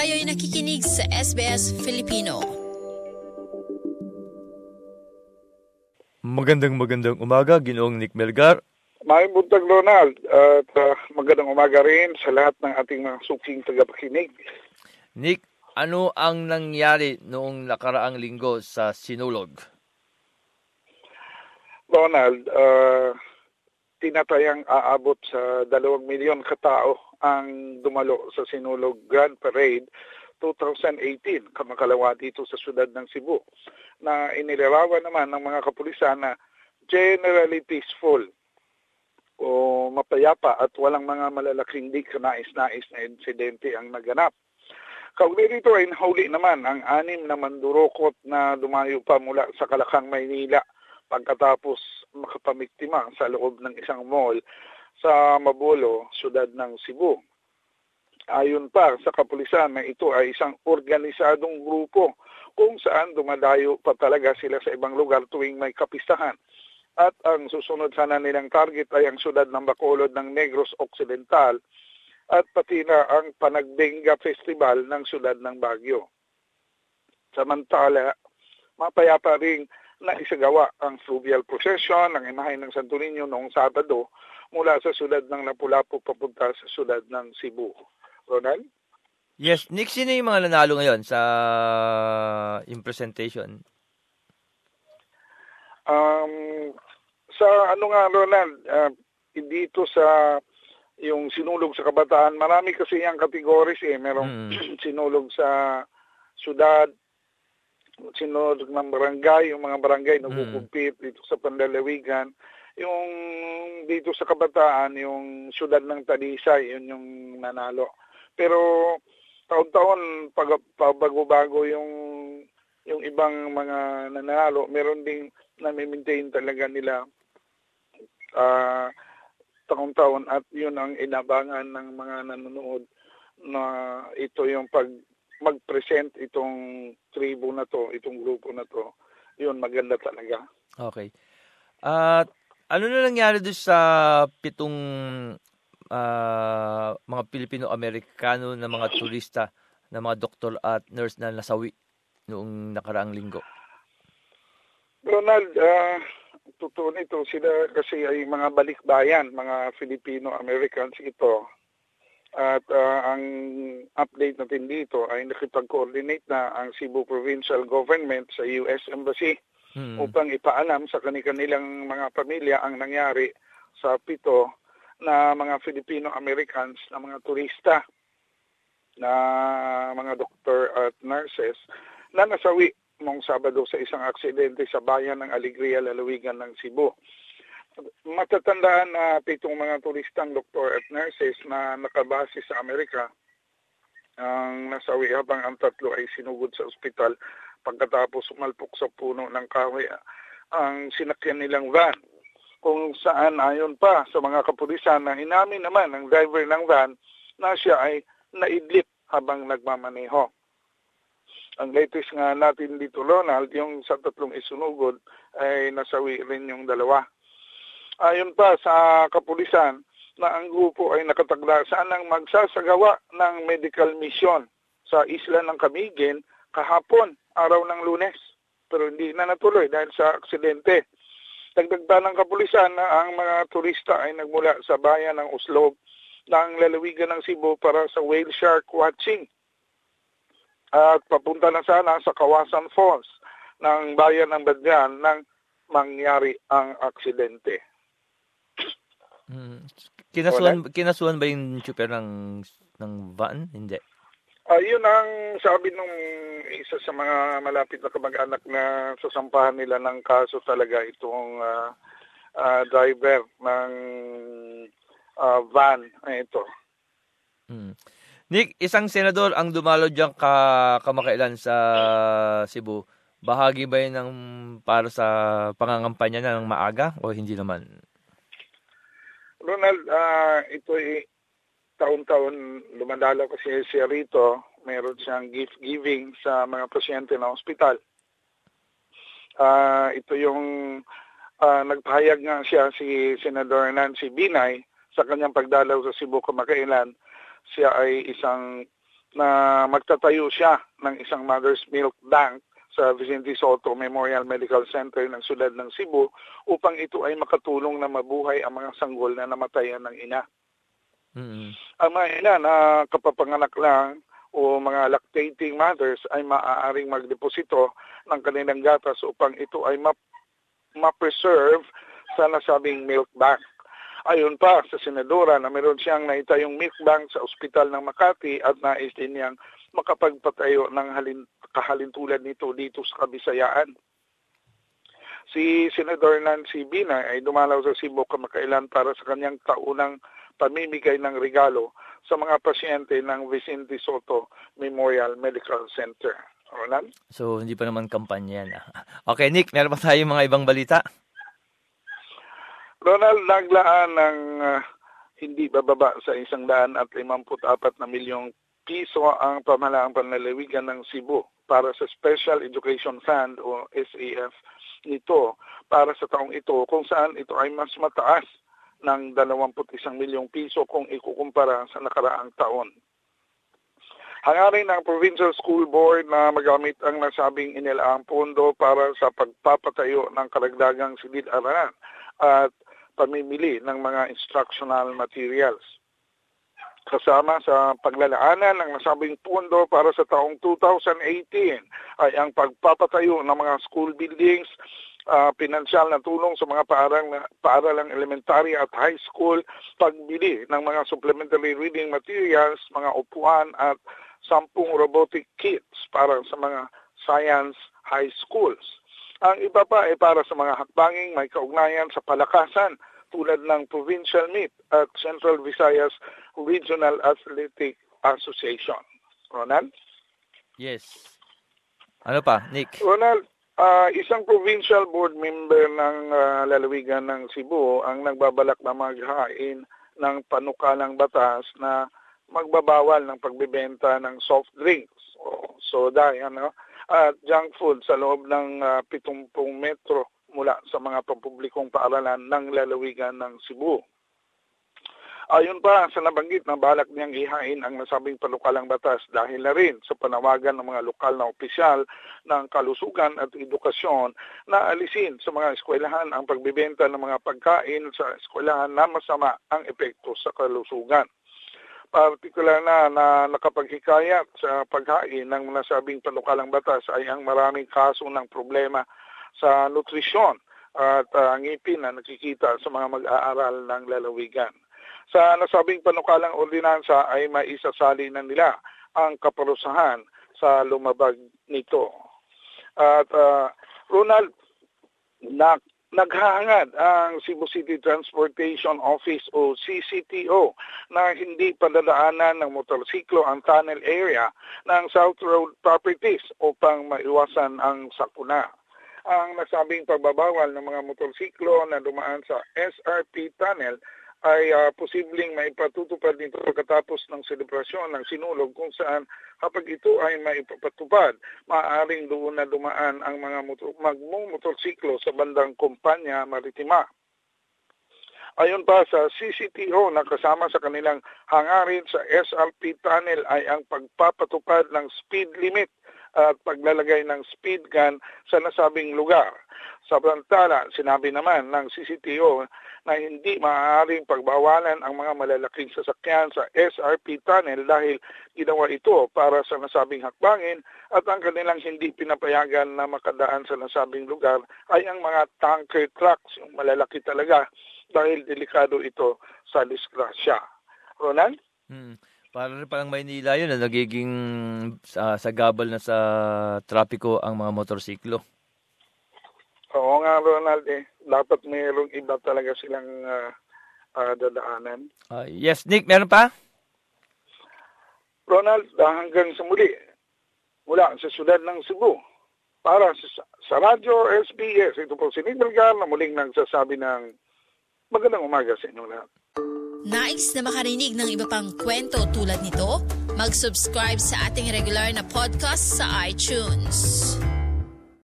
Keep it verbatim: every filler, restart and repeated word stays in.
Kayo'y nakikinig sa S B S Filipino. Magandang magandang umaga, Ginoong Nick Melgar. May buntag, Ronald, at uh, magandang umaga rin sa lahat ng ating mga suking tagapakinig. Nick, ano ang nangyari noong nakaraang linggo sa Sinulog? Ronald, uh, tinatayang aabot sa dalawang milyon katao ang dumalo sa Sinulog Grand Parade twenty eighteen, kamakalawa dito sa siyudad ng Cebu, na inilarawan naman ng mga kapulisan na generally peaceful o mapayapa at walang mga malalaking di kanais-nais na insidente ang naganap. Kaugnay rito ay nahuli naman ang anim na mandurokot na dumayo pa mula sa Kalakang, Maynila pagkatapos makapamiktima sa loob ng isang mall sa Mabolo, siyudad ng Cebu. Ayon pa sa kapulisan na ito ay isang organisadong grupo kung saan dumadayo pa talaga sila sa ibang lugar tuwing may kapistahan. At ang susunod sana nilang target ay ang siyudad ng Bacolod ng Negros Occidental at pati na ang Panagbenga Festival ng siyudad ng Baguio. Samantala, mapayapa ring na isagawa ang fluvial procession ng imahe ng Santo Niño noong Sabado mula sa siyudad ng Lapu-Lapu papunta sa siyudad ng Cebu. Ronald? Yes, Nick, sino yung mga nanalo ngayon sa in presentation? Um, sa ano nga, Ronald, uh, dito sa yung sinulog sa kabataan, marami kasi yung categories eh. Merong mm. sinulog sa syudad, sinulog ng barangay, yung mga barangay nagkukumpit mm. dito sa Pandalawigan. Yung dito sa kabataan, yung syudad ng Talisay, yun yung nanalo. Pero taon-taon pag bago-bago yung yung ibang mga nanalo, meron ding na-maintain talaga nila uh, taon-taon at yun ang inabangan ng mga nanonood na ito yung pag mag-present itong tribo na to, itong grupo na to. Yun, maganda talaga. Okay. At uh, ano na nangyari doon sa pitong uh, mga Pilipino-Amerikano na mga turista, na mga doktor at nurse na nasawi noong nakaraang linggo? Ronald, uh, totoo nito, sila kasi ay mga balikbayan, mga Filipino-Americans ito. At uh, ang update natin dito ay nakipag-coordinate na ang Cebu Provincial Government sa U S Embassy hmm. upang ipaalam sa kanilang mga pamilya ang nangyari sa pito na mga Filipino-Americans na mga turista na mga doktor at nurses na nasawi noong Sabado sa isang aksidente sa bayan ng Alegria, Lalawigan ng Cebu. Matatandaan na pitong mga turistang doktor at nurses na nakabase sa Amerika ang nasawi habang ang tatlo ay sinugod sa ospital pagkatapos umalpok sa puno ng kahoy ang sinakyan nilang van, kung saan ayon pa sa mga kapulisan na inamin naman ng driver ng van na siya ay naidlip habang nagmamaneho. Ang latest nga natin dito, Ronald, yung sa tatlong isunugod ay nasawi rin yung dalawa. Ayon pa sa kapulisan na ang grupo ay nakatagda saan ang magsasagawa ng medical mission sa isla ng Camiguin kahapon, araw ng Lunes. Pero hindi na natuloy dahil sa aksidente. Dagdag pa ng kapulisan na ang mga turista ay nagmula sa bayan ng Uslog ng lalawigan ng Cebu para sa whale shark watching. At papunta na sana sa Kawasan Falls ng bayan ng Badyan nang mangyari ang aksidente. Hmm. Kinasuhan, kinasuhan ba yung super ng, ng van? Hindi. Ayun uh, ang sabi nung isa sa mga malapit na kamag-anak na sasampahan nila ng kaso talaga itong uh, uh, driver ng uh, van na ito. Hmm. Nick, isang senador ang dumalo diyang ka, kamakailan sa Cebu. Bahagi ba yun ng, para sa pangangampanya na ng maaga o hindi naman? Ronald, uh, ito ay taon-taon lumadalaw kasi siya rito. Meron siyang gift-giving sa mga pasyente ng ospital. Uh, ito yung uh, nagpahayag nga siya si Senador Nancy Binay sa kanyang pagdalaw sa Cebu kamakailan. Siya ay isang na magtatayo siya ng isang mother's milk bank sa Vicente Soto Memorial Medical Center ng siyudad ng Cebu upang ito ay makatulong na mabuhay ang mga sanggol na namatayan ng ina. Mm-hmm. Ang mga ina na kapapanganak lang o mga lactating mothers ay maaaring magdeposito ng kanilang gatas upang ito ay map- ma-preserve sa nasabing milk bank. Ayon pa sa senadora na meron siyang naitayong milk bank sa ospital ng Makati at nais din niyang makapagpatayo ng halin, kahalintulad nito dito sa Kabisayaan. Si Senador Nancy Binay ay dumalaw sa Cebu kamakailan para sa kanyang taunang pamimigay ng regalo sa mga pasyente ng Vicente Soto Memorial Medical Center. Roland? So, hindi pa naman kampanya yan. Okay, Nick, meron pa tayo mga ibang balita? Ronald, naglaan ng uh, hindi bababa sa isang daan at limamput apat na milyong piso ang pamahalaang panlalawigan ng Cebu para sa Special Education Fund o S A F nito para sa taong ito kung saan ito ay mas mataas ng dalawamput isang milyong piso kung ikukumpara sa nakaraang taon. Hangarin ng Provincial School Board na magamit ang nasabing inilaang pondo para sa pagpapatayo ng karagdagang silid-aralan at pamimili ng mga instructional materials. Kasama sa paglalaanan ng nasabing pondo para sa taong two thousand eighteen ay ang pagpapatayo ng mga school buildings, uh, pinansyal na tulong sa mga paarang, paaralang elementary at high school, pagbili ng mga supplementary reading materials, mga upuan at sampung robotic kits para sa mga science high schools. Ang iba pa ay para sa mga hakbanging may kaugnayan sa palakasan tulad ng Provincial Meet at Central Visayas Regional Athletic Association. Ronald? Yes. Ano pa, Nick? Ronald, uh, isang provincial board member ng uh, lalawigan ng Cebu ang nagbabalak na maghain ng panukalang batas na magbabawal ng pagbebenta ng soft drinks o soda, ano, at junk food sa loob ng uh, pitungpung metro mula sa mga pampublikong paaralan ng lalawigan ng Cebu. Ayon pa sa nabanggit na balak niyang ihain ang nasabing panukalang batas dahil na rin sa panawagan ng mga lokal na opisyal ng kalusugan at edukasyon na alisin sa mga eskwelahan ang pagbebenta ng mga pagkain sa eskwelahan na masama ang epekto sa kalusugan. Partikular na na nakapaghikayat sa paghain ng nasabing panukalang batas ay ang maraming kaso ng problema sa nutrisyon at uh, ngipin na nakikita sa mga mag-aaral ng lalawigan. Sa nasabing panukalang ordinansa ay maisasali na nila ang kaparusahan sa lumabag nito. At uh, Ronald, na naghahangad ang Cebu City Transportation Office o C C T O na hindi padadaanan ng motorsiklo ang tunnel area ng South Road Properties upang maiwasan ang sakuna. Ang nasabing pagbabawal ng mga motorsiklo na dumaan sa S R P tunnel ay uh, posibleng maipatutupad nito pagkatapos ng selebrasyon ng sinulog kung saan kapag ito ay maipapatupad, maaaring doon na dumaan ang mga motor- magmumotorsiklo sa bandang Kumpanya Maritima. Ayon pa sa C C T O na kasama sa kanilang hangarin sa S R P tunnel ay ang pagpapatupad ng speed limit at paglalagay ng speed gun sa nasabing lugar. Samantala, sinabi naman ng C C T O na hindi maaaring pagbawalan ang mga malalaking sasakyan sa S R P tunnel dahil ginawa ito para sa nasabing hakbangin at ang kanilang hindi pinapayagan na makadaan sa nasabing lugar ay ang mga tanker trucks, yung malalaki talaga dahil delikado ito sa disgrasya. Ronan? Hmm. Para rin palang Maynila yun na nagiging uh, sagabal na sa trapiko ang mga motorsiklo. Oo nga, Ronald, eh. Dapat mayroong iba talaga silang uh, uh, dadaanan. Uh, yes, Nick, meron pa? Ronald, hanggang sa muli, mula sa siyudad ng Cebu, para sa, sa Radyo S B S, ito po si Nick Melgar na muling nagsasabi ng magandang umaga sa inyong lahat. Nais na makarinig ng iba pang kwento tulad nito? Mag-subscribe sa ating regular na podcast sa iTunes.